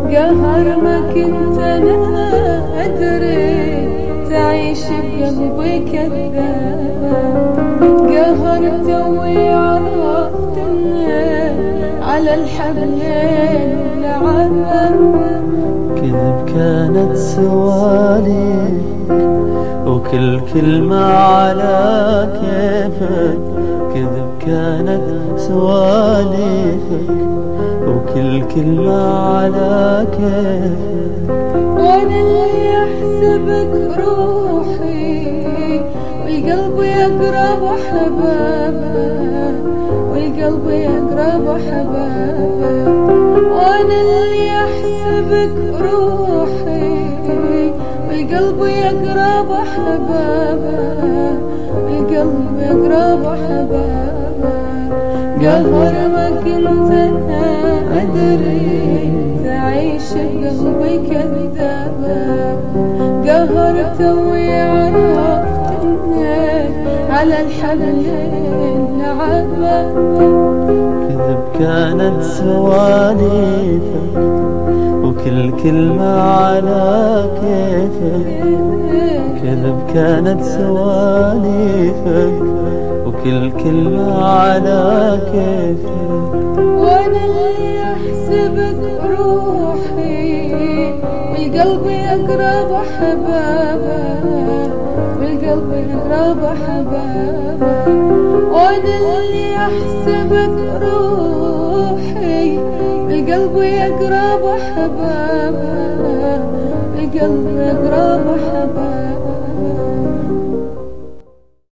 قهر ما كنت أنا أدري تعيش بقلبي كذاب. قهر توي عرفت إنه على الحبلين لعب. كذب كانت سواليك وكل كلمة على كيفك. كذب كانت سواليفك وكل كلمة على كيفك. وانا اللي احسبك روحي والقلب يقرب احبابه، والقلب يقرب احبابه. وانا اللي احسبك روحي والقلب يقرب احبابه، والقلب يقرب احبابه. قهر ما كنت انا ادري تعيش بقلبي كذابة. قهر توي عرفت انك على الحبلين لعبة. كذب كانت سواليفك وكل كلمة على كيفك. كذب كانت سواليفك وكل كلمة على كيفك. وانا اللي احسبك روحي والقلب يقرب احبابه، والقلب يقرب احبابه. وانا اللي احسبك روحي والقلب يقرب احبابه، والقلب يقرب احبابه.